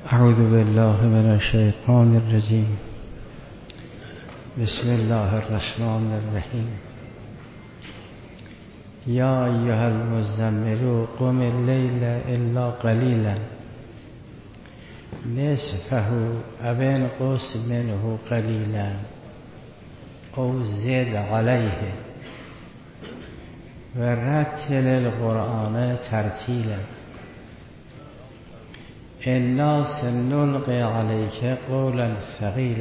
اعوذ بالله من الشیطان الرجیم. بسم الله الرحمن الرحیم. یا ایها المزمل قم اللیل الا قلیلا نصفه او انقص منه قلیلا او زد علیه و رتل القرآن ترتیلا انا سنلقی علیک قولا ثقیلا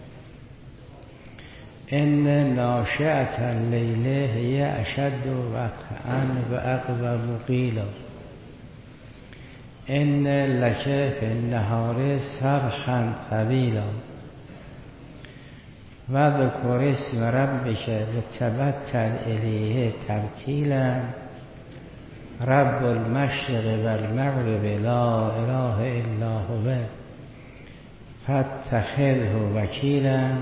ان ناشئة اللیل هی اشد وطئا و اقوم قیلا ان لک فی النهار سبحا طویلا و ذکر اسم ربک و تبتل الیه تبتیلا رب المشرق و المغرب لا اله الا هو فاتخذه وکیلا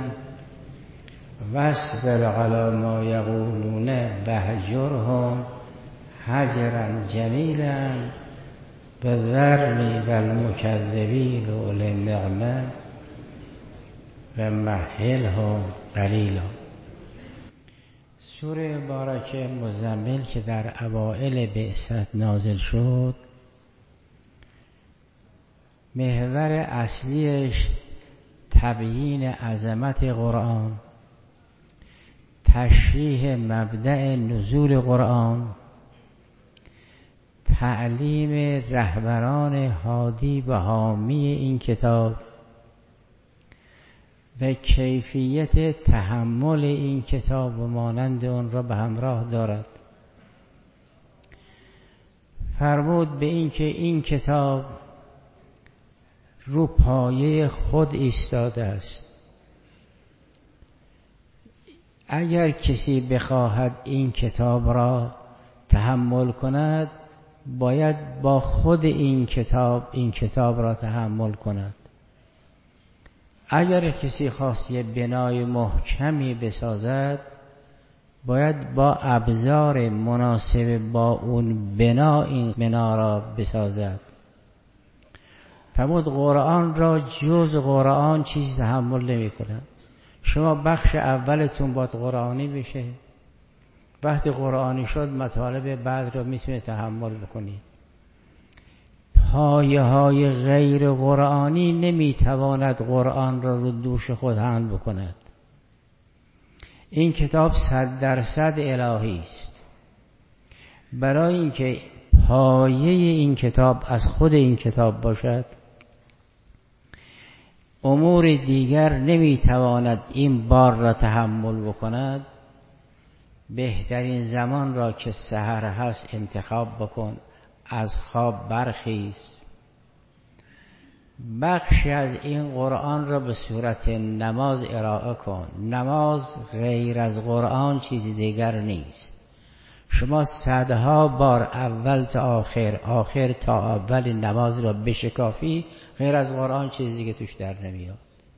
واصبر علی ما یقولون واهجرهم هجرا جمیلا وذرنی و المکذبین اولی النعمة و مهلهم قلیلا. سوره مبارکه مزمل که در اوائل بعثت نازل شد، محور اصلیش تبیین عظمت قرآن، تشریح مبدأ نزول قرآن، تعلیم رهبران هادی و حامی این کتاب و کیفیت تحمل این کتاب و مانند اون را به همراه دارد. فرمود به این که این کتاب رو پایه خود ایستاده است. اگر کسی بخواهد این کتاب را تحمل کند، باید با خود این کتاب را تحمل کند. اگر کسی خواست یه بنای محکمی بسازد، باید با ابزار مناسب با اون بنا این بنا را بسازد. فرمود قرآن را جز قرآن چیزی تحمل نمی کند. شما بخش اولتون باید قرآنی بشه، وقتی قرآنی شد مطالب بعد را میتونه تحمل بکنید. پایه های غیر قرآنی نمیتواند قرآن را رو دوش خود حمل بکند. این کتاب 100% الهی است. برای اینکه پایه این کتاب از خود این کتاب باشد، امور دیگر نمیتواند این بار را تحمل بکند. بهترین زمان را که سحر هست انتخاب بکن، از خواب برخیز، بخشی از این قرآن را به صورت نماز ارائه کن. نماز غیر از قرآن چیزی دیگر نیست. شما صدها بار اول تا آخر تا اول نماز را بشکافی، غیر از قرآن چیزی که توش در نمیاد.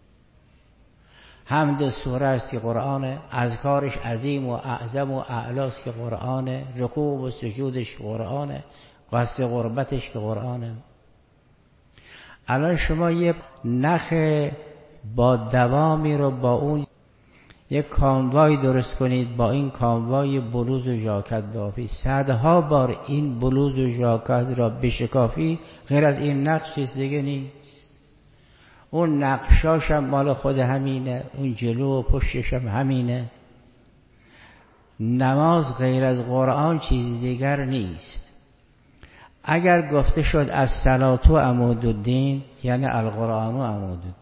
حمد سوره است که قرآن، اذکارش عظیم و اعظم و اعلاست که قرآن، رکوع و سجودش قرآن، قصد قربتش که قرآنه. الان شما یه نخ با دوامی رو با اون یک کاموای درست کنید، با این کاموای بلوز و ژاکت بافی، صدها بار این بلوز و ژاکت را بشکافی، غیر از این نقش چیز دیگه نیست. اون نقشاش هم مال خود همینه، اون جلو و پشتش هم همینه. نماز غیر از قرآن چیز دیگر نیست. اگر گفته شد از صلاتو عمود الدین، یعنی القرآن و عمود الدین.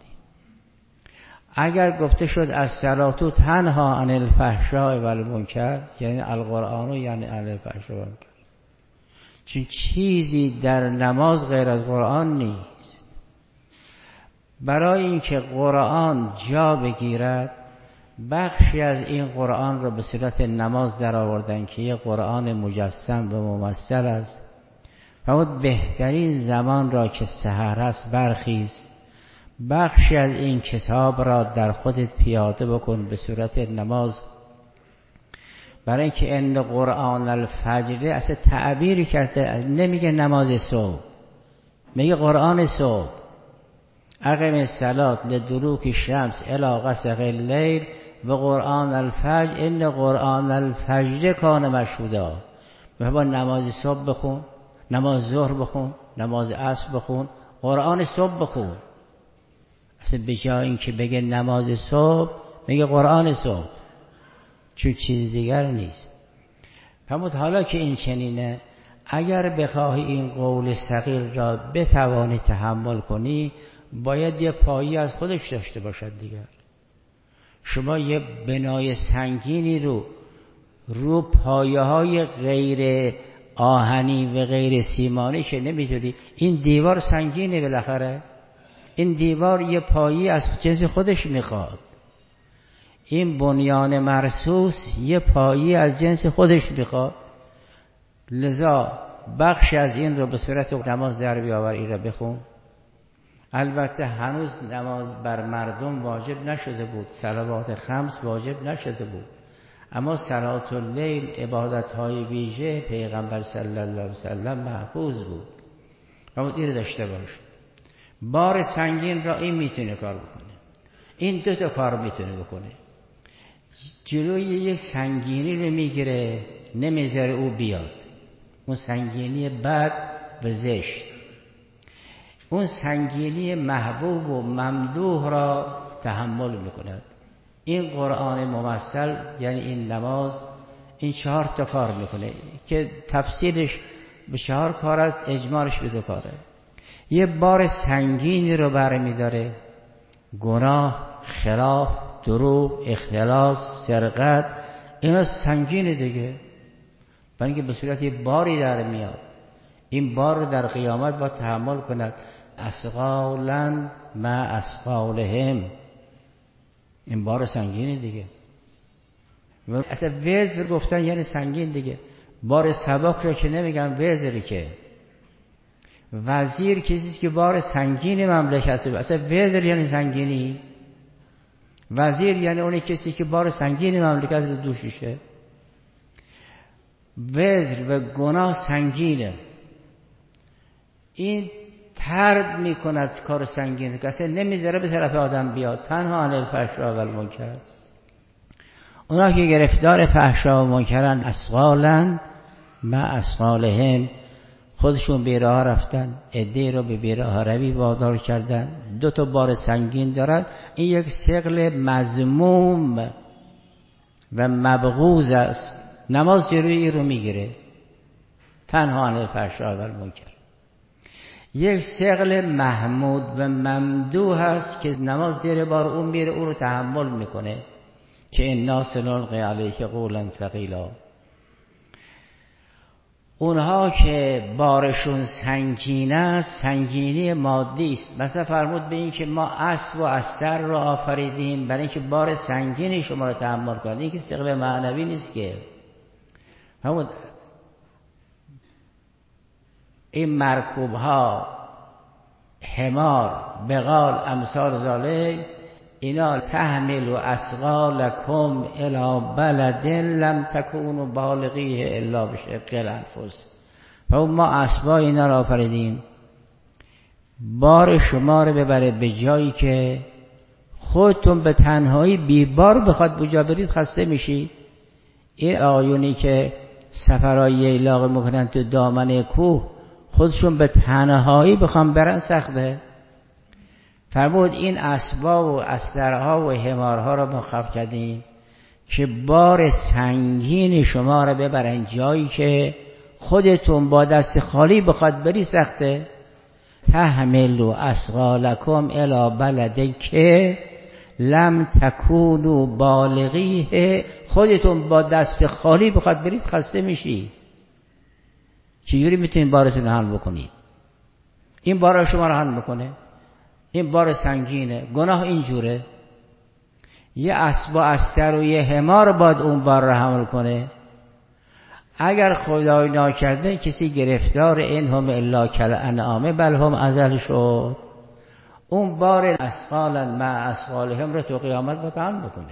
اگر گفته شد از صلاتو تنها عن الفحشاء و المنکر، یعنی القرآن و یعنی عن الفحشاء و المنکر. چون چیزی در نماز غیر از قرآن نیست. برای اینکه قرآن جا بگیرد، بخشی از این قرآن را به صورت نماز در آوردن که یه قرآن مجسم و ممثل است. فرمود بهترین زمان را که سحر است برخیز، بخشی از این کتاب را در خودت پیاده بکن به صورت نماز. برای اینکه ان قرآن الفجر اصلا تعبیری کرده، نمیگه نماز صبح، میگه قرآن صبح. اقم الصلاة لدلوک الشمس الی غسق اللیل و قرآن الفجر ان قرآن الفجر کان مشهودا. با نماز صبح بخون، نماز ظهر بخون، نماز عصر بخون، قرآن صبح بخون. اصلا به جای اینکه بگه نماز صبح میگه قرآن صبح، چون چیز دیگر نیست. فرمود حالا که این چنینه، اگر بخواهی این قول ثقیل را بتوانی تحمل کنی، باید یه پایی از خودش داشته باشد دیگر. شما یه بنای سنگینی رو پایه های غیر آهنی و غیر سیمانی که نمیتونی، این دیوار سنگینه بالاخره، این دیوار یه پایی از جنس خودش میخواد، این بنیان مرصوص یه پایی از جنس خودش میخواد. لذا بخش از این رو به صورت نماز در بیاور، این رو بخون. البته هنوز نماز بر مردم واجب نشده بود، صلوات خمس واجب نشده بود، اما صلات اللیل عبادت‌های ویژه پیغمبر صلی الله علیه وسلم محفوظ بود. اما این رو داشته باش. بار سنگین را این میتونه کار بکنه، این دو تا کار میتونه بکنه. جلوی یک سنگینی رو میگیره، نمیذاره او بیاد، اون سنگینی بد و زشت. اون سنگینی محبوب و ممدوح را تحمل میکند. این قرآن ممثل یعنی این نماز این 4 تا کار میکنه که تفصیلش به 4 کار است، اجمالش به 2 کاره. یه بار سنگینی رو برمیداره، گناه، خلاف، دروغ، اختلاس، سرقت، اینا سنگینه دیگه، برای اینکه به صورت یه باری در میاد. این بار رو در قیامت با تحمل کند. اثقالا ما اثقالهم، این بار سنگینه دیگه. اصلا وزر گفتن یعنی سنگین دیگه. بار سبک رو که نمیگن وزری، که وزیر کسیست که بار سنگین مملکت، اصلا وزر یعنی سنگینی. وزیر یعنی اون کسی که بار سنگین مملکت رو دوششه. وزر و گناه سنگینه، این طرد میکند کار سنگین، کسی نمیذاره به طرف آدم بیاد. تنها عن الفحشاء و المنکر، اونا که گرفتار فحشا و منکرن، اثقالا ما اثقالهم، خودشون بیراه رفتن، عده‌ای رو به بیراه روی وادار کردن، 2 تا بار سنگین دارن. این یک ثقل مذموم و مبغوض است. نماز جلوی این رو میگیره، تنها عن الفحشاء و المنکر. یک ثقل محمود و ممدوح هست که نماز زیر بار اون میره، اون رو تحمل میکنه که انا سنلقی علیک قولا ثقیلا. اونها که بارشون سنگین است، سنگینی مادی است. مثلا فرمود به این که ما اسب و استر رو آفریدیم برای اینکه بار سنگینی شما رو تحمل کنید. این که ثقل معنوی نیست که. فرمود این مرکوب ها، حمار، بغال، امثال ذالک، اینا تحمل و اثقالکم الی بلد لم تکونوا بالغیه الا بشق الانفس. و ما اسبا اینا را آفریدیم بار شما رو ببره به جایی که خودتون به تنهایی بیبار بخواد بجا برید خسته میشی. این آیونی که سفرهای ییلاق میکنن تو دامنه کوه، خودشون به تنهایی بخوام برن سخته. فرمود این اسبا و استرها و حمارها را مخاف کردیم که بار سنگین شما را ببرن جایی که خودتون با دست خالی بخواد بری سخته. تحملوا اثقالکم الی بلد که لم تکونوا بالغیه، خودتون با دست خالی بخواد برید خسته میشی. چجوری میتونید بارتون رو حمل بکنید؟ این بار شما رو حمل میکنه، این بار سنگینه. گناه اینجوره، یه اسب و استر و یه حمار باید اون بار رو حمل کنه. اگر خدای ناکرده کسی گرفتار این هم الا کالانعام بل هم اضل شد، اون بار اثقالا ما اثقالهم رو تو قیامت باید حمل بکنه.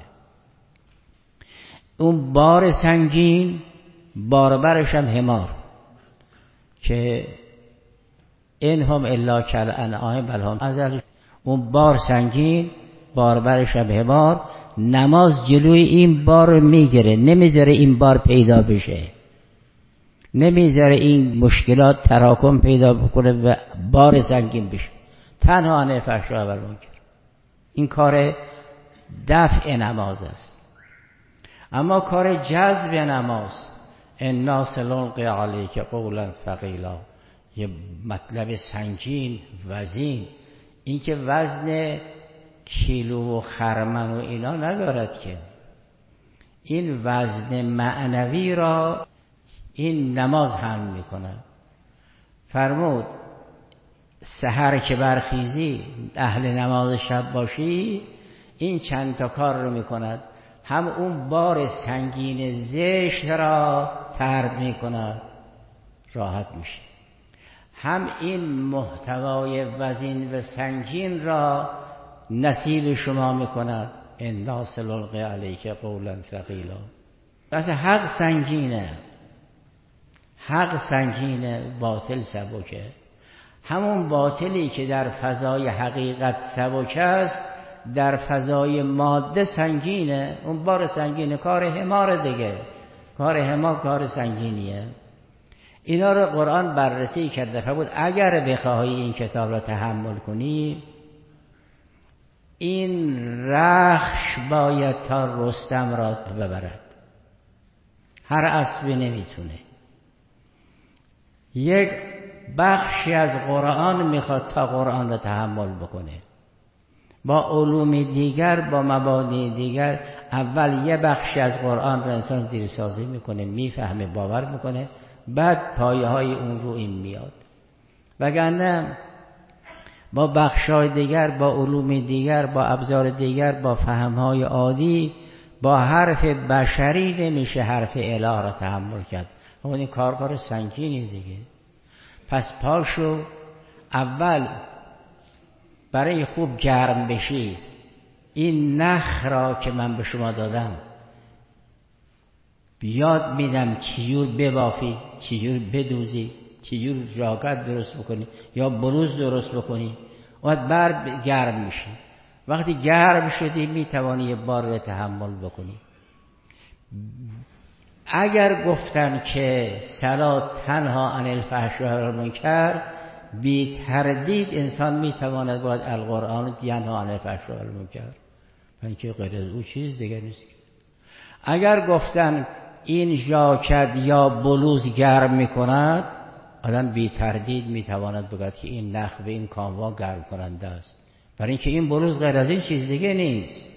اون بار سنگین باربرش هم حمار که این هم الا کالانعام بل هم اضل. اون بار سنگین، باربر شبه بار، نماز جلوی این بار رو میگیره، نمیذاره این بار پیدا بشه، نمیذاره این مشکلات تراکم پیدا بکنه و بار سنگین بشه. تنها عن الفحشاء و المنکر، این کار دفع نماز است. اما کار جذب نماز، انا سنلقی علیک قولا ثقیلا، یه مطلب سنگین، وزین، این که وزن کیلو و خرمن و اینا ندارد که، این وزن معنوی را این نماز حمل میکنه. فرمود سحر که برخیزی، اهل نماز شب باشی، این چند تا کار رو میکند. هم اون بار سنگین زشت را طرد میکند، راحت میشه، هم این محتوای وزین و سنگین را نصیب شما میکند. انا سنلقی علیک قولا ثقیلا. پس حق سنگینه، حق سنگینه، باطل سبکه. همون باطلی که در فضای حقیقت سبک است، در فضای ماده سنگینه. اون بار سنگینه، کار حمار دیگه، کار حمار کار سنگینیه. اینا رو قرآن بررسی کرده. فرمود اگر بخواهی این کتاب را تحمل کنی، این رخش باید تا رستم را ببرد. هر اسبی نمیتونه. یک بخشی از قرآن میخواد تا قرآن را تحمل بکنه. با علوم دیگر، با مبانی دیگر، اول یه بخشی از قرآن را انسان زیرسازی میکنه، میفهمه، باور میکنه، بعد پایه های اون رو این میاد. وگرنه با بخشای دیگر، با علوم دیگر، با ابزار دیگر، با فهمهای عادی، با حرف بشری نمیشه حرف اله را تحمل کرد. این کار سنگینی دیگه. پس پاشو اول برای خوب گرم بشی، این نخ را که من به شما دادم بیاد میدم چجور ببافی، چجور بدوزی، چجور ژاکت درست بکنی یا بلوز درست بکنی، و بعد گرم میشی. وقتی گرم شدی میتوانی یه بار رو تحمل بکنی. اگر گفتن که صلات تنها عن الفحشاء و المنکر، بی تردید انسان میتواند باید القرآن ینها عن الفحشاء و المنکر، اینکه غیر از او چیز دیگه نیست. اگر گفتن این ژاکت یا بلوز گرم میکند، آدم بی تردید میتواند بگوید که این نخ و این کاموا گرم کننده است، برای اینکه این بلوز غیر از این چیز دیگه نیست.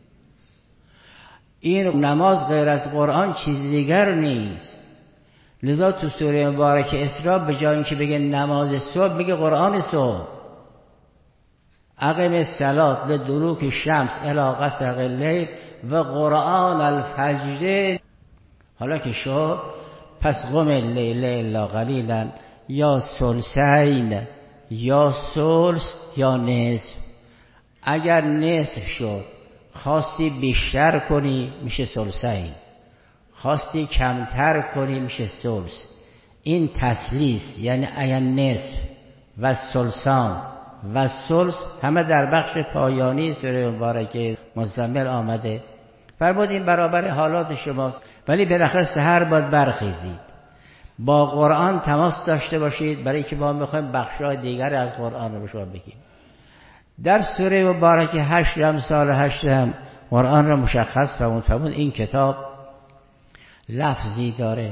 این نماز غیر از قرآن چیز دیگر نیست. لذا تو سوره مبارک اسراء به جای اینکه بگه نماز صبح، میگه قرآن صبح. اقم الصلاة لدلوک الشمس الی غسق اللیل و قرآن الفجر. حالا که شد، پس قم اللیل الا قلیلا یا ثلثین یا ثلث یا نصف. اگر نصف شد، خواستی بیشتر کنی میشه ثلثین، خواستی کمتر کنی میشه ثلث. این تثلیث یعنی عین نصف و ثلثان و ثلث همه در بخش پایانی سوره مبارکه مزمل آمده. فرمود این برابر حالات شماست، ولی بالاخره سحر باید برخیزید، با قرآن تماس داشته باشید، برای که ما میخوایم بخشای دیگر از قرآن رو به شما بگیم. در سوره مبارکه 8 امثال 8 هم قرآن را مشخص فرمود این کتاب لفظی داره،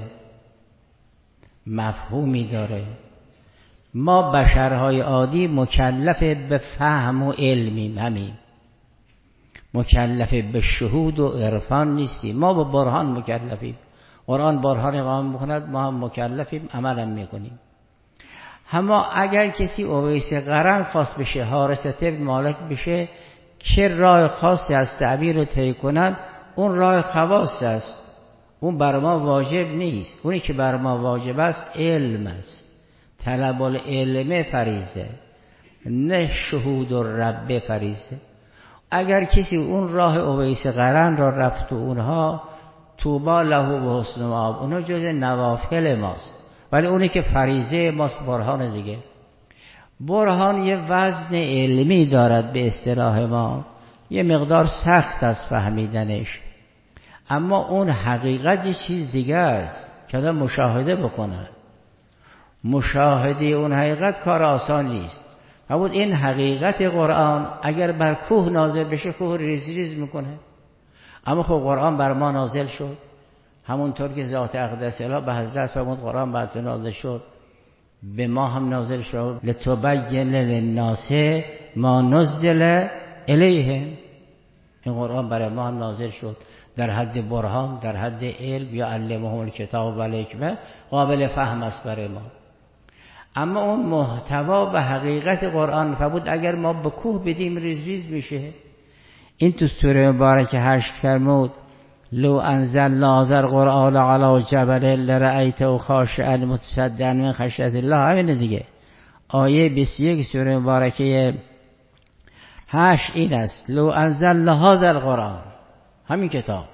مفهومی داره. ما بشرهای عادی مکلف به فهم و علمیم، همین، مکلف به شهود و عرفان نیستیم. ما با برهان مکلفیم. قرآن برهان اقامه میکند، ما هم مکلفیم، عملم میکنیم. اما اگر کسی اویس قرن خاص بشه، حارث ابن مالک بشه، چه راه خاصی از تعبیر رو طی کنند، اون راه خواص است، اون بر ما واجب نیست. اونی که بر ما واجب است علم است، طلب العلم فریضه، نه شهود و رب فریضه. اگر کسی اون راه اویس قرن را رفت و اونها طوبی له و حسن مآب، اونها جز نوافل ماست، ولی اونی که فریضه ماست برهان دیگه. برهان یه وزن علمی دارد به اصطلاح ما، یه مقدار سخت از فهمیدنش، اما اون حقیقت یه چیز دیگه است که آدم مشاهده بکنه. مشاهده اون حقیقت کار آسان نیست. بود این حقیقت قرآن اگر بر کوه نازل بشه کوه ریز ریز میکنه، اما خب قرآن بر ما نازل شد، همونطور که ذات اقدس اله به حضرت فرمود قرآن بر تو نازل شد، به ما هم نازل شد لتبین للناس ما نزل الیهم. این قرآن برای ما هم نازل شد در حد برهان، در حد علم، یا علمهم الکتاب و الحکمه، قابل فهم است برای ما. اما اون محتوا و حقیقت قرآن فرمود اگر ما به کوه بدیم ریز ریز میشه. این تو سوره مبارکه 8 فرمود لو انزلنا هذا القرآن علی جبل لرأیته خاشعا متصدعا من خشیة الله. همین دیگه آیه 21 سوره مبارکه 8 این است، لو انزلنا هذا القرآن، همین کتاب،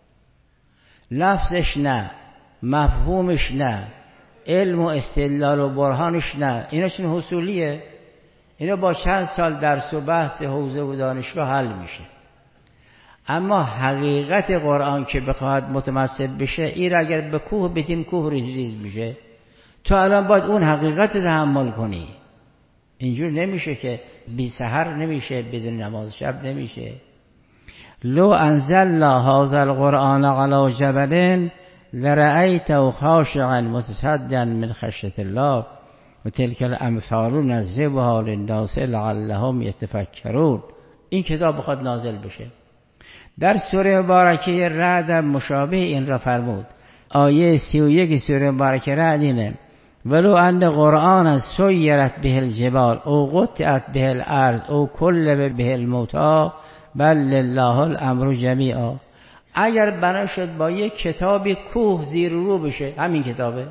لفظش نه، مفهومش نه، علم و استدلال و برهانش نه، اینا چون حصولیه، اینا با چند سال درس و بحث حوزه و دانشگاه حل میشه. اما حقیقت قرآن که بخواهد متمثل بشه، این اگر به کوه بدیم کوه ریز ریز میشه. تو الان باید اون حقیقت تحمل کنی. اینجور نمیشه که بی سحر نمیشه، بدون نماز شب نمیشه. لو انزلنا هذا القرآن علی جبل لرأیته خاشعا متصدعا من خشیة الله و تلک الامثال نضربها للناس لعلهم یتفکرون. این کتاب بخواد نازل بشه. در سوره مبارکه رعد مشابه این را فرمود. آیه 31 سوره مبارکه رعد اینه ولو ان قرآن سیرت به الجبال او قطعت به الارض او کلم به الموتی بل لله الامر جمیعا. اگر بنا شد با یک کتابی کوه زیر رو بشه، همین کتابه.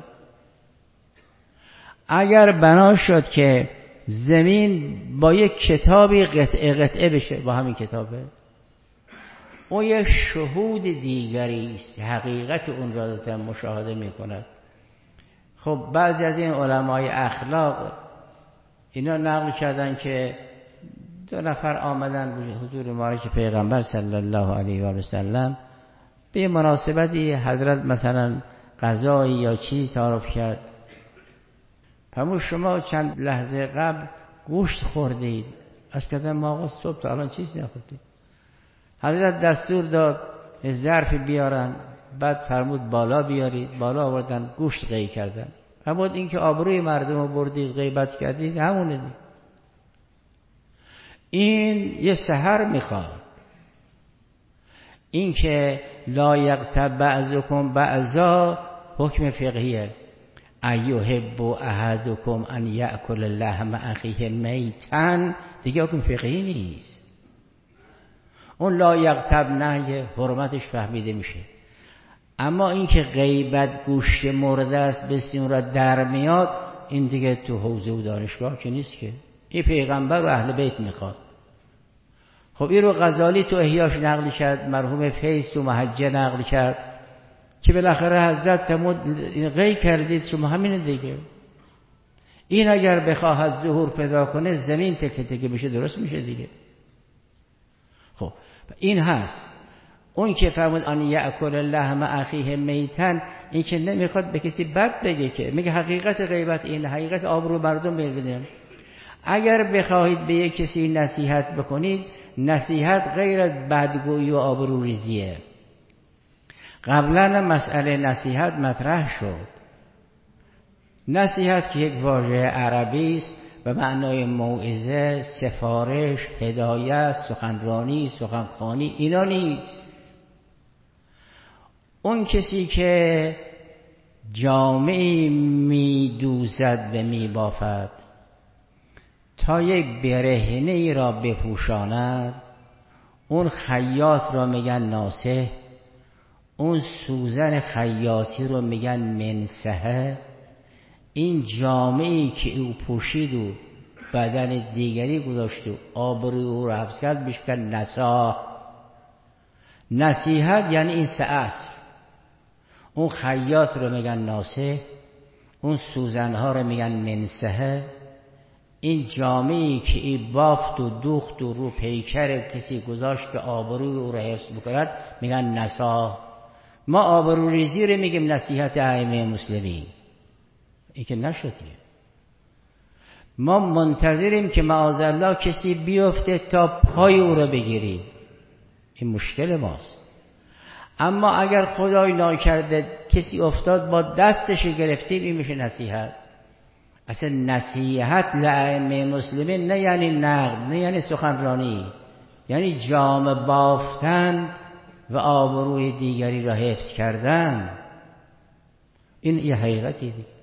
اگر بنا شد که زمین با یک کتابی قطعه قطعه بشه، با همین کتابه. اون یک شهود دیگری است، حقیقت اون را دارد مشاهده می کند. خب بعضی از این علمای اخلاق اینا نقل کردن که 2 نفر آمدن حضور مبارک پیغمبر صلی الله علیه و سلم، به مناسبتی حضرت مثلا غذایی یا چیز تعارف کرد. فرمود شما چند لحظه قبل گوشت خوردید. از کردن ما آقا صبح تا الان چیز نخوردید. حضرت دستور داد ظرف بیارن، بعد فرمود بالا بیارید، بالا آوردن گوشت قی کردن. فرمود این که آبروی مردم رو بردید غیبت کردید، همونه دید. این یه سحر میخواد. این که لا یغتب بعضکم بعضا حکم فقهیه. ایحب احدکم ان یأکل لحم اخیه میتا دیگه حکم فقهی نیست. اون لا یغتب نهی حرمتش فهمیده میشه. اما این که غیبت گوشت مرده است به صورت در میاد، این دیگه تو حوزه و دانشگاه که نیست که. این پیغمبر و اهل بیت میخواد. خب این رو غزالی تو احیاش نقل کرد، مرحوم فیض تو محجه نقل کرد که بالاخره حضرت فرمود غی کردید شما، همین دیگه. این اگر بخواهد ظهور پیدا کنه زمین تکه تکه بشه، درست میشه دیگه. خب این هست. اون که فرمود ان یأکل لحم اخیه میتن، این که نمیخواد به کسی بد بگه، که میگه حقیقت غیبت این، حقیقت آبرو مردم ببینیم. اگر بخواهید به یک کسی نصیحت بکنید، نصیحت غیر از بدگویی و آبرو ریزیه. قبلا مسئله نصیحت مطرح شد. نصیحت که یک واژه عربی است به معنای موعظه، سفارش، هدایت، سخنرانی، سخنخوانی، اینا نیست. اون کسی که جامعی می دوزد و می بافد تا یک برهنه ای را بپوشاند، اون خیاط را میگن ناصح، اون سوزن خیاطی رو میگن منسحه. این جامعی که او پوشید و بدن دیگری گذاشت و آبروی او را حفظ کرد بهش میگن نصاح. نصیحت یعنی این 3 اصل. اون خیاط رو میگن ناصح، اون سوزنها رو میگن منسحه، این جامعی که این بافت و دوخت و رو پیکر کسی گذاشت که آبروی او را حفظ بکند میگن نسا. ما آبرو ریزی رو میگیم نصیحت ائمه مسلمین. این که نشدیم. ما منتظریم که معاذالله کسی بیفته تا پای او را بگیریم. این مشکل ماست. اما اگر خدای ناکرده کسی افتاد با دستش گرفتیم، این میشه نصیحت. اصلا نصیحت لائمه مسلمین نه یعنی نقد، نه یعنی سخنرانی، یعنی جامه بافتن و آبروی دیگری را حفظ کردن. این یه حقیقتی دیگه.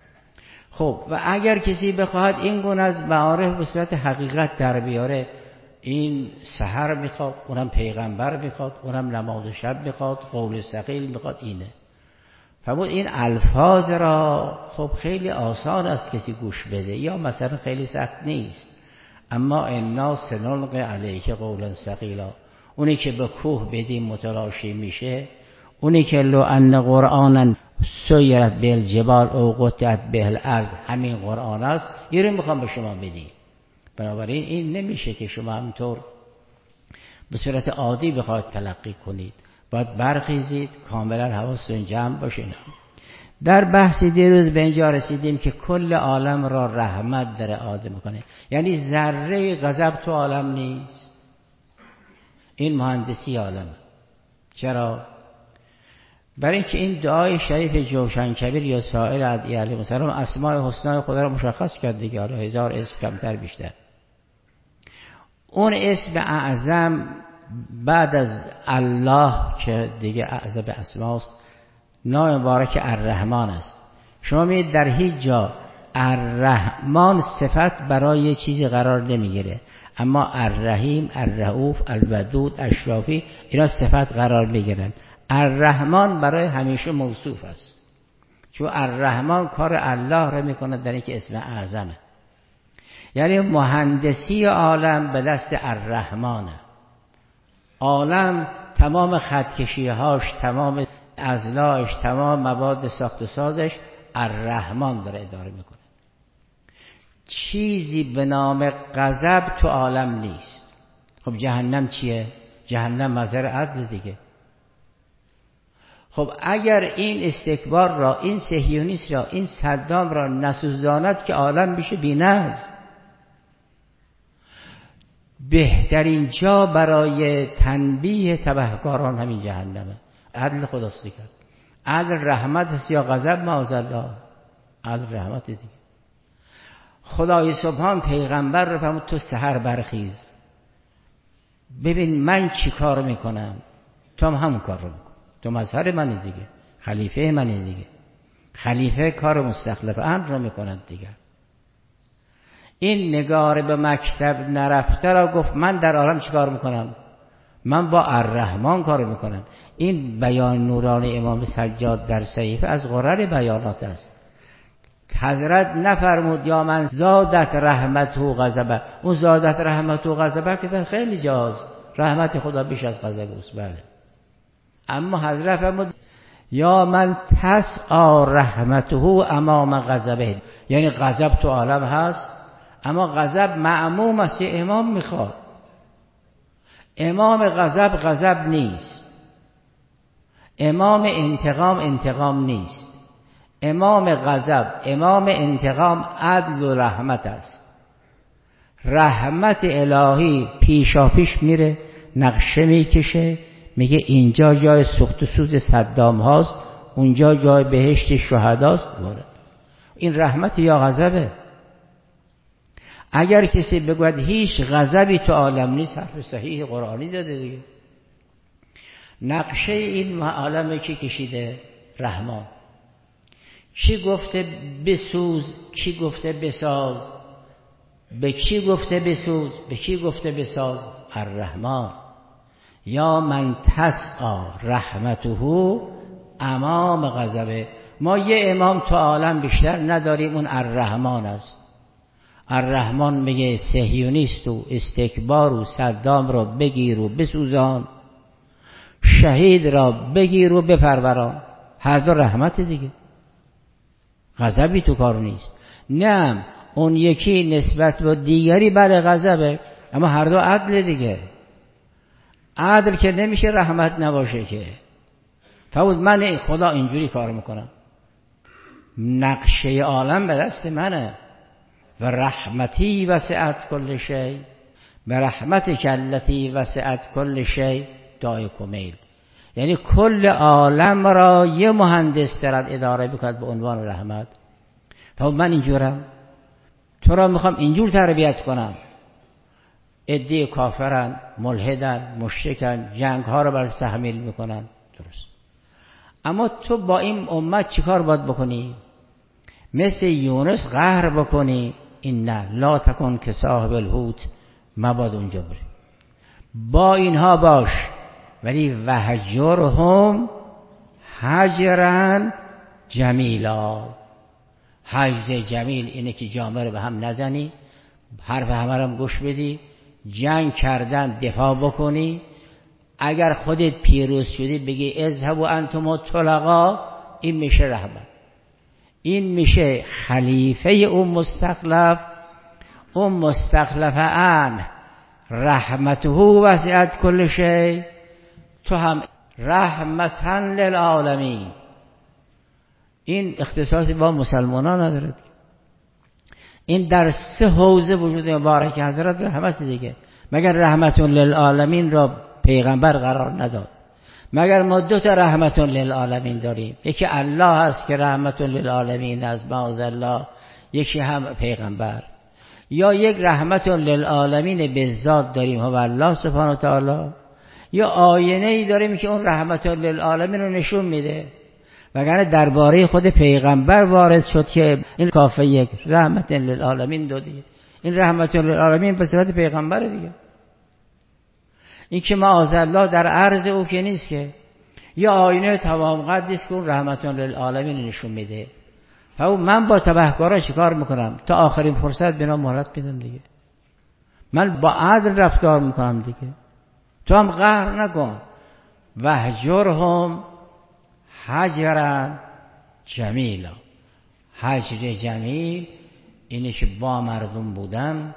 خب و اگر کسی بخواهد این گونه از معارف به صورت حقیقت در بیاره، این سحر میخواد، اونم پیغمبر میخواد، اونم نماز شب میخواد، قول ثقیل میخواد، اینه. فرمود این الفاظ را خب خیلی آسان است کسی گوش بده، یا مثلا خیلی سخت نیست. اما انا سنلقی علیک قولا ثقیلا، اونی که به کوه بدیم متلاشی میشه، اونی که لو ان قرآنا سیرت به الجبال او قطعت به الارض، همین قرآن است. این رو میخوام به شما بدیم. بنابراین این نمیشه که شما همینطور به صورت عادی بخواید تلقی کنید، باید برخیزید، کاملا حواستون جمع باشه. در بحث دیروز به اینجا رسیدیم که کل عالم را رحمت داره عاده میکنه، یعنی ذره غضب تو عالم نیست. این مهندسی عالم. چرا؟ برای اینکه این دعای شریف جوشن کبیر یا سایر ادعیه علیهم السلام اسماء حسنا خدا را مشخص کرد دیگه، حالا 1000 اسم کمتر بیشتر. اون اسم اعظم بعد از الله که دیگه اعظم اسماست، نام مبارک الرحمن است. شما می‌بینید در هیچ جا الرحمن صفت برای چیزی قرار نمیگیره، اما الرحیم، الرؤوف، الودود، الشافی اینا صفت قرار میگیرن. الرحمن برای همیشه موصوف است، چون الرحمن کار الله را میکنه در اینکه اسم اعظمه. یعنی مهندسی عالم به دست الرحمنه. عالم تمام خطکشی‌هاش، تمام اضلاعش، تمام مواد ساخت و سازش الرحمن داره اداره میکنه. چیزی به نام غضب تو عالم نیست. خب جهنم چیه؟ جهنم مظهر عدل دیگه. خب اگر این استکبار را، این صهیونیست را، این صدام را نسوزاند که عالم بشه بی‌نظم. بهترین جا برای تنبیه تبهکاران همین جهنمه. عدل خداست دیگه. عدل رحمت است یا غضب؟ معاذالله عدل رحمت دیگه. خدای سبحان پیغمبر رو فرمود تو سحر برخیز، ببین من چی کار میکنم، تو هم همون کار رو میکن. تو مظهر منی دیگه، خلیفه منی دیگه. خلیفه کار مستخلف امر رو میکند دیگه. این نگار به مکتب نرفته را گفت من در عالم چی کار میکنم؟ من با الرحمن کار میکنم. این بیان نورانی امام سجاد در صحیفه از غرر بیانات است. حضرت نفرمود یا من زادت رحمت و غضبه. اون زادت رحمت و غضبه که در خیلی جاست، رحمت خدا بیش از غضب اوست. بله، اما حضرت فرمود یا من تسعى رحمته امام غضبه، یعنی غضب تو عالم هست اما غضب معموم است. امام میخواد. امام غضب نیست. امام انتقام نیست. امام غضب، امام انتقام عدل و رحمت است. رحمت الهی پیشا پیش میره، نقشه میکشه، میگه اینجا جای سوخت و سوز صدام هاست، اونجا جای بهشت شهداست. این رحمت یا غضبه؟ اگر کسی بگوید هیچ غضبی تو عالم نیست، حرف صحیح قرآنی زده دیگه. نقشه این عالم کی کشیده؟ رحمان. کی گفته بسوز، کی گفته بساز؟ به کی گفته بسوز، به کی گفته بساز؟ الرحمن. یا من تسعى رحمته امام غضبه. ما یه امام تو عالم بیشتر نداریم، اون الرحمن است. الرحمن میگه صهیونیست و استکبار و صدام را بگیر و بسوزان، شهید را بگیر و بپروران. هر دو رحمت دیگه، غضبی تو کار نیست. نه اون یکی نسبت به دیگری بر غضبه، اما هر دو عدل دیگه. عدل که نمیشه رحمت نباشه که. فرمود من خدا اینجوری کار میکنم، نقشه عالم به دست منه، و رحمتی وسعت کل شی، به رحمتک التی وسعت کل شی دایک و میل. یعنی کل عالم را یه مهندس دارد اداره بکند به عنوان رحمت. فرمود من اینجورم، تو را میخوام اینجور تربیت کنم. عده کافرن، ملحدن، مشرکن، جنگ ها رو برای تحمیل میکنن، درست. اما تو با این امت چیکار باید بکنی؟ مثل یونس قهر بکنی؟ این نه، لا تکن که صاحب الحوت، مباد اونجا بری. با اینها باش، ولی وهجرهم هجرا جمیلا. هجر جمیل اینه که جامعه رو به هم نزنی، حرف همه رو گوش بدی، جنگ کردن دفاع بکنی، اگر خودت پیروز شدی بگی اذهبوا انتم الطلقاء، این میشه رحمت. این میشه خلیفه اون مستخلف. اون مستخلف عنه رحمته وسعت کل شی، تو هم رحمتا للعالمین. این اختصاصی با مسلمانان نداره. این در 3 حوزه وجود مبارک حضرت رحمت دیگه. مگر رحمت للعالمین را پیغمبر قرار نداد؟ مگر ما 2 تا رحمت للعالمین داریم، یکی الله هست که رحمت للعالمین از معاذ الله، یکی هم پیغمبر. یا یک رحمت للعالمین به ذات داریم و الله سبحانه و تعالی، یا آینه ای داریم که اون رحمت للعالمین رو نشون میده. وگرنه درباره خود پیغمبر وارد شد که این کافه یک رحمت للعالمین دادی، این رحمت للعالمین به صفت پیغمبر دیگه. این که معاذ الله در عرض او که نیست که، یا آینه تمام قد است که اون رحمت للعالمین نشون میده. من با تبهکارا چیکار میکنم؟ تا آخرین فرصت بنا مهلت میدم دیگه. من با عدل رفتار میکنم دیگه. تو هم قهر نکن. وهجرهم هجرا جمیلا. هجر جمیل اینه که با مردم بودن،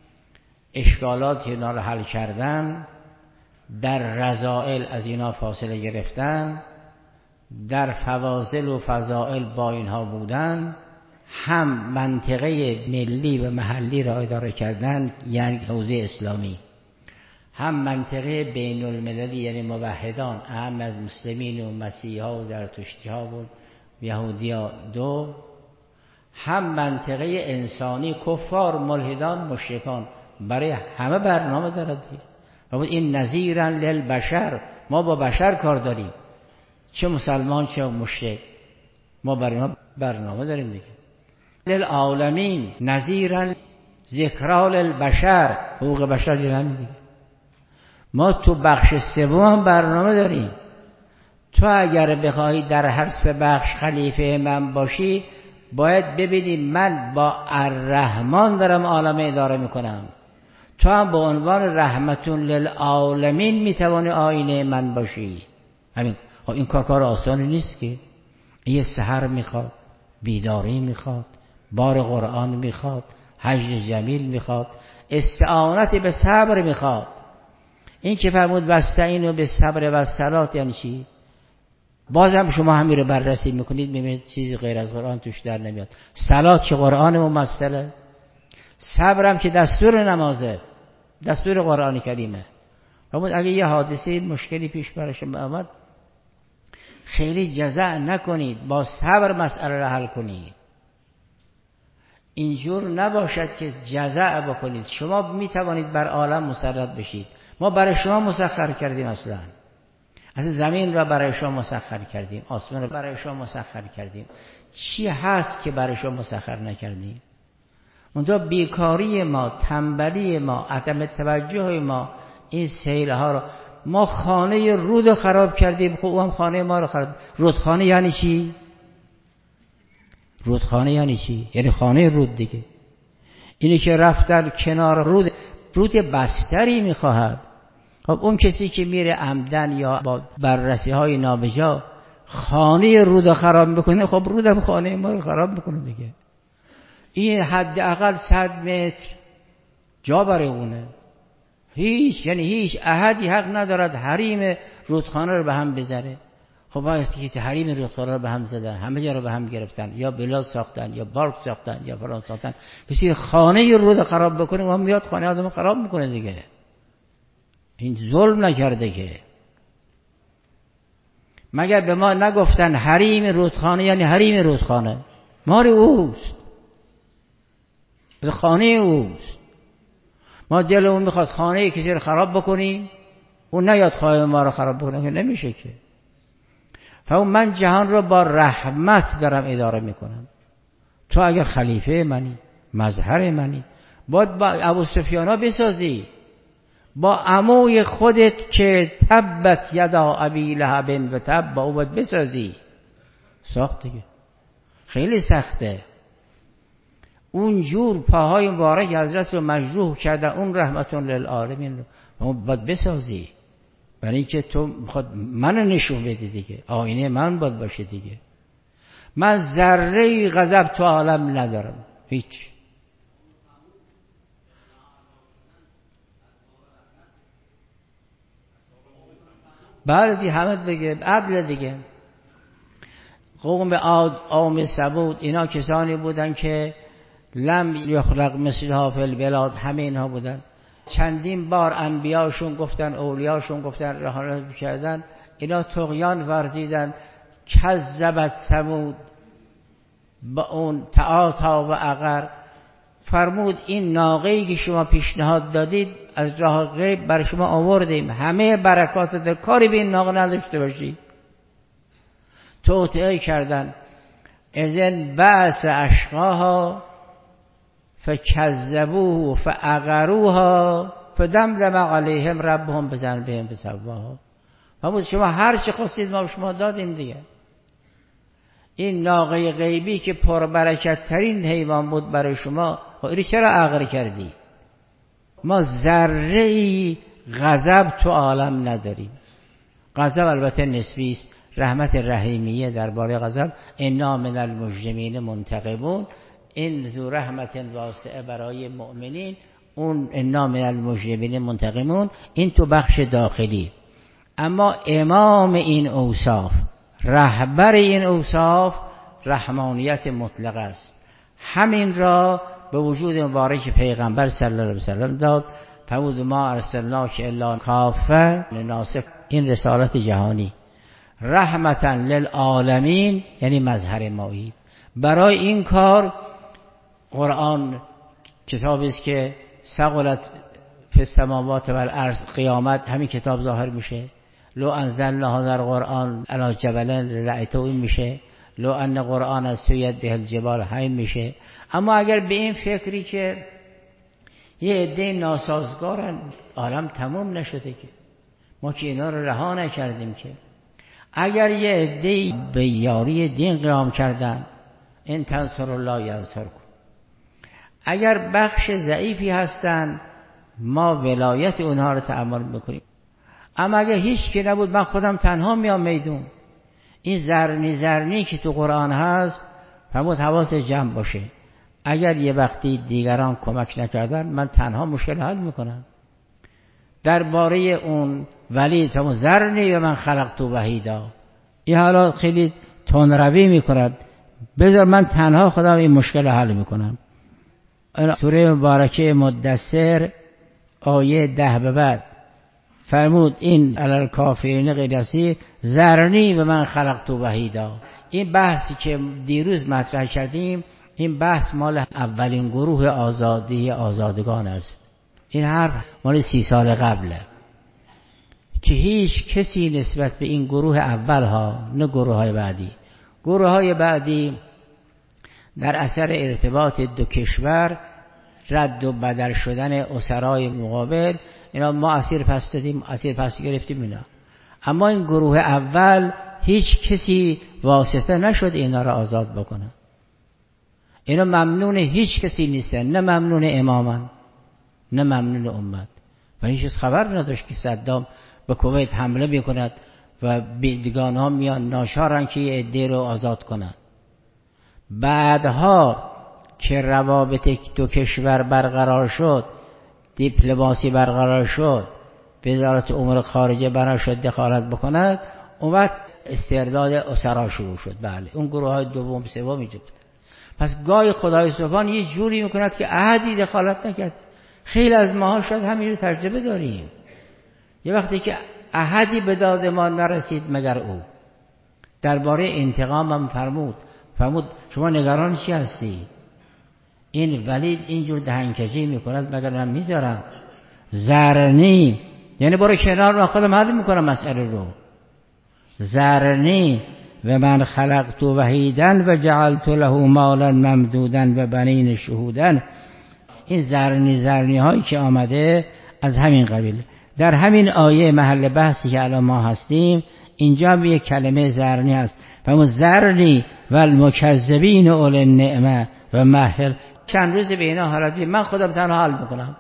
اشکالات اینا رو حل کردن، در رذائل از اینا فاصله گرفتن، در فواضل و فضائل با اینها بودن، هم منطقه ملی و محلی را اداره کردن یعنی حوزه اسلامی، هم منطقه بین المللی یعنی موحدان اهم از مسلمین و مسیحا و زرتشتی ها و یهودی ها 2، هم منطقه انسانی کفار ملحدان مشرکان، برای همه برنامه دارد. و این نظیرا للبشر، ما با بشر کار داریم، چه مسلمان چه مشرک، ما برای ما برنامه داریم دیگه. للعالمین نظیرا ذکرا للبشر، حقوق بشر دیگه. ما تو بخش 3 هم برنامه داریم. تو اگر بخواهی در هر 3 بخش خلیفه من باشی، باید ببینی من با الرحمن دارم عالم اداره میکنم، تو هم به عنوان رحمتون للعالمین میتوانی آینه من باشی. همین. خب این کار آسانی نیست که. یه سحر میخواد، بیداری میخواد، بار قرآن میخواد، هجر جمیل میخواد، استعانت به صبر میخواد. این که فرمود واستعینوا بالصبر والصلاة یعنی چی؟ بازم شما همین رو بررسی میکنید میبینید چیزی غیر از قرآن توش در نمیاد. صلات که قرآن ممثله، صبرم که دستور نمازه، دستور قرآن کریمه. فرمود اگه یه حادثه مشکلی پیش برش آمد خیلی جزع نکنید، با صبر مسئله را حل کنید. اینجور نباشد که جزع بکنید. شما میتوانید بر عالم مسلط بشید. ما برای شما مسخر کردیم، اصلا زمین را برای شما مسخر کردیم، آسمان را برای شما مسخر کردیم. چی هست که برای شما مسخر نکردیم؟ منتها بیکاری ما، تنبلی ما، عدم توجه ما، این سیل ها رو، ما خانه رود خراب کردیم. خب هم خانه ما رو خراب. رودخانه یعنی چی؟ رودخانه یعنی چی؟ یعنی خانه رود دیگه. اینی که رفتن کنار رود بستری میخواهد. خب اون کسی که میره عمدن یا با بررسی های نابجا خانه رود خراب میکنه، خب رودم خانه ما رو خراب میکنه دیگه. این حداقل 100 متر جا برای اونه. هیچ احدی حق ندارد حریم رودخانه رو به هم بزنه. خب وقتی که حریم رودخانه رو به هم زدن، همه جا رو به هم گرفتن، یا بلاد ساختن یا بارک ساختن یا فلان ساختن، کسی خانه رود خراب بکنه اون میاد خانه آدمو خراب میکنه دیگه. این ظلم نکرده که؟ مگر به ما نگفتن حریم رودخانه یعنی حریم رودخانه مال اوست، خانه اوست. ما دلمون میخواد خانه کسی رو خراب بکنیم، اون نیاد خانه ما رو خراب بکنه، که نمیشه که. فهم من جهان رو با رحمت دارم اداره میکنم. تو اگر خلیفه منی، مظهر منی، باید با ابو سفیانا بسازی، با عموی خودت که تبت یدا ابی لهب و تب، با او باید بسازی. ساخت دیگه، خیلی سخته. اونجور پاهای مبارک حضرت رو مجروح کرده، اون رحمتون للعالمین رو باید بسازی. برای اینکه تو میخواد منو نشون بدی دیگه، آینه من باید باشه دیگه. من ذره غضب تو عالم ندارم، هیچ. بله دیگه، همه دیگه عدل دیگه. قوم عاد، قوم ثمود، اینا کسانی بودن که لم یخلق مثلها فی البلاد، همه اینها بودن. چندین بار انبیاشون گفتن، اولیاشون گفتن، رهانت کردن، اینا طغیان ورزیدن. کذبت ثمود با اون تعاطا و عقر، فرمود این ناقه‌ای که شما پیشنهاد دادید از راه غیب برای شما آوردیم، همه برکات در کاری به این ناقه نداشته باشی. توطئه کردن. اذن بعث اشقاها فکذبوه فعقروها فدمدم علیهم ربهم بذنبهم فسواها. فرمود شما هر چی خواستید ما شما دادیم دیگه. این ناقه غیبی که پربرکت ترین حیوان بود برای شما، خب چرا عقر کردی؟ ما ذره غضب تو عالم نداریم. غضب البته نسبی است. رحمت رحیمیه درباره غضب، انا من المجرمین منتقمون، این ذو رحمت واسعه برای مؤمنین، اون انا من المجرمین منتقمون، این تو بخش داخلی. اما امام این اوصاف، رهبر این اوصاف، رحمانیت مطلق است. همین را به وجود مبارک پیغمبر صلی الله علیه و سلم داد. فرمود ما ارسلناک الا کافه للناس، این رسالت جهانی. رحمتا للعالمین یعنی مظهر مایی. برای این کار قرآن کتابی است که ثقلت فی السماوات و الارض، قیامت همین کتاب ظاهر میشه. لو انزلنا هذا القرآن علی جبل لرأیته، این میشه. لو ان قرآن سویت به الجبال، همین میشه. اما اگر به این فکری که یه عده ناسازگارن، عالم تموم نشده که، ما که اینا رو رها نکردیم که. اگر یه عده به یاری دین قیام کردن، این تنصر الله ینصرکم. اگر بخش ضعیفی هستن، ما ولایت اونها رو تأمل میکنیم. اما اگر هیچ که نبود، من خودم تنها میام میدون. این زرنی که تو قرآن هست، فرمود حواس جمع باشه. اگر یه وقتی دیگران کمک نکردن، من تنها مشکل حل میکنم. درباره اون ولید فرمود ذرنی و من خلقت وحیدا، این حالا خیلی تندروی میکند، بذار من تنها خودم این مشکل حل میکنم. سوره مبارکه مدثر آیه 10 به بعد فرمود این علی الکافرین غیر یسیر ذرنی و من خلقت وحیدا. این بحثی که دیروز مطرح کردیم، این بحث مال اولین گروه آزادگان است. این حرف مال 30 سال قبله که هیچ کسی نسبت به این گروه اول ها، نه گروه های بعدی، گروه های بعدی در اثر ارتباط دو کشور، رد و بدل شدن اسرای مقابل، اینا ما اسیر پس دادیم، اسیر پس گرفتیم اینا. اما این گروه اول هیچ کسی واسطه نشد اینا را آزاد بکنه. اینا ممنون هیچ کسی نیستن، نه ممنون امامن نه ممنون امت. و هیچ خبر نداشت که صدام به کویت حمله بکند و بیدگان ها میان ناچارن که یه عده رو آزاد کنند. بعدها که روابط دو کشور برقرار شد، دیپلماسی برقرار شد، وزارت امور خارجه بنا شد دخالت بکند، اون وقت استرداد اسرا شروع شد. بله اون گروه های دوم سوم اینجا. پس گاهی خدای سبحان یه جوری میکند که احدی دخالت نکرد. خیلی از ماها شاید همین رو تجربه داریم. یه وقتی که احدی به داد ما نرسید مگر او. درباره انتقام هم فرمود شما نگران چی هستید؟ این ولید اینجور دهنکجی میکند مگر من میذارم؟ ذرنی یعنی برو کنار، من خودم حل میکنم مسئله رو. ذرنی و من خلقت وحیدن و جعلت له مالا ممدودن و بنین شهودن. این ذرنی هایی که آمده از همین قبیل. در همین آیه محل بحثی که الان ما هستیم اینجا هم یک کلمه ذرنی هست. و ذرنی و المکذبین اول النعمه و مهل. چند روز به اینا حالت من خودم تنها حل میکنم.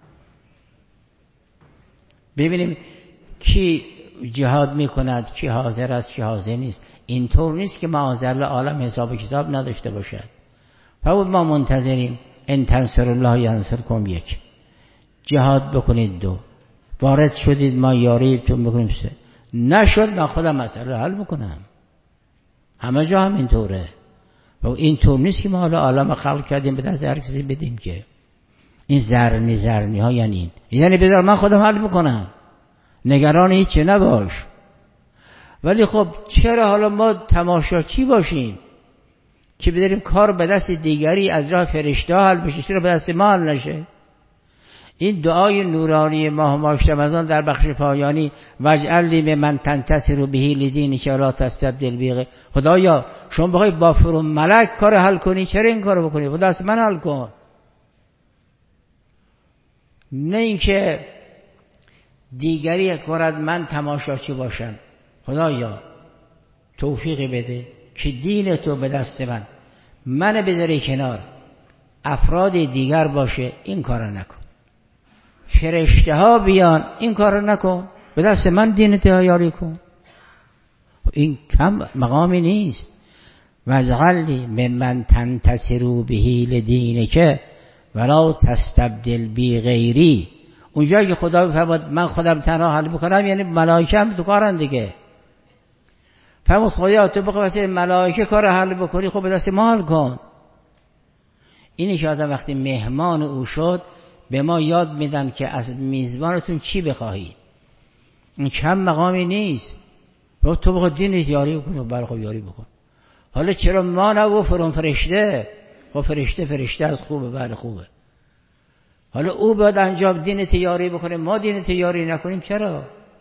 ببینیم کی جهاد میکند، کی حاضر است، کی حاضر نیست. اینطور نیست که معاذالله عالم حساب کتاب نداشته باشد. فبود ما منتظریم ان تنصر الله ینصرکم، یک جهاد بکنید، دو وارد شدید ما یاریتون بکنیم، سه نشد من خودم مسئله حل میکنم. همه جا هم اینطوره. و اینطور نیست که ما حالا عالم خلق کردیم به دست هر کسی بدیم که. این ذرنی ها یعنی این، یعنی بذار من خودم حل میکنم، نگران هیچ نباش. ولی خب چرا حالا ما تماشاچی باشیم که بداریم کار به دست دیگری از راه فرشته حل بشه، چرا به دست ما حل نشه؟ این دعای نورانی ماه ماه رمضان در بخش پایانی واجعل لی من تنتصر به لدینک ولا تستبدل بی، خدایا شما بخوای با فرون ملک کار حل کنی چرا این کارو بکنی؟ خدا دست من حل کن. نه اینکه دیگری کارد من تماشاچی باشم. خدایا توفیق بده که دین تو به دست من بذاری کنار، افراد دیگر باشه، این کارو نکن. فرشته ها بیان، این کارو نکن، به دست من دین تو یاری کن. این کم مقامی نیست. وَاجْعَلْنِي مِمَّنْ تَنْتَصِرُ بِهِ لِدِینِکَ وَلَا تَسْتَبْدِلْ بِی غَیْرِی. اونجا که خدا فرمود من خودم تنها حل میکنم، یعنی ملائکه هم تو کارن دیگه. فرمود خدا تو بخوای واسه ملائکه کار حل بکنی، خب به دست ما حل کن. اینی که آدم وقتی مهمان او شد به ما یاد میدن که از میزبانتون چی بخواهید. این کم مقامی نیست. تو بخواد دینت یاری بکنی، بله خب یاری بکن. حالا چرا ما نگو فرون فرشته؟ خب فرشته از خوبه، بله خوبه. حالا او باید انجام دینت یاری بکنه، ما دینت یاری نکنیم چرا؟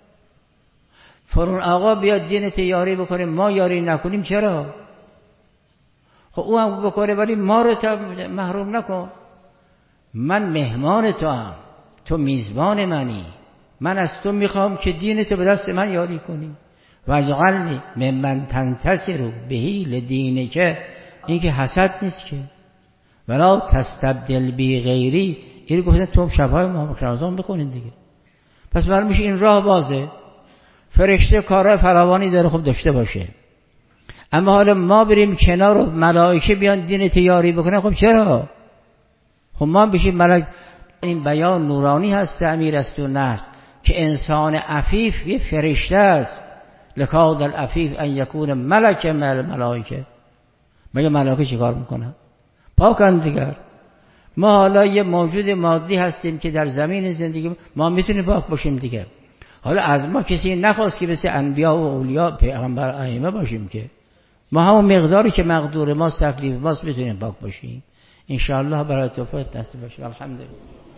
فرون آقا بیاد دینت یاری بکنه، ما یاری نکنیم چرا؟ خب او هم بکنه ولی ما رو محروم نکن. من مهمان تو هم، تو میزبان منی، من از تو میخوام که دینتو به دست من یاری کنی. واجعلنی ممن تنتصر به لدینک، این که حسد نیست که. ولا تستبدل بی غیری، این رو گفتن تو شبهای ما رمضان بخونین دیگه. پس معلوم میشه این راه بازه. فرشته کارهای فراوانی داره، خب داشته باشه. اما حالا ما بریم کنار و ملائکه بیان دینت یاری بکنه، خب چرا؟ خب ما بشیم ملک. این بیان نورانی هست امیر است و نه که انسان عفیف یه فرشته است. لکاد العفیف ان یکون ملک مع الملائکه. مگه ملائکه چی کار میکنن؟ پاکن دیگر. ما حالا یه موجود مادی هستیم که در زمین زندگی ما میتونیم پاک باشیم دیگه. حالا از ما کسی نخواست که مثل انبیا و اولیا پیغمبر ائمه باشیم که. ما همون مقداری که مقدور ماست، تکلیف ماست، میتونیم پاک باشیم. ان شاء الله برای توفیق دست باشه. الحمدلله.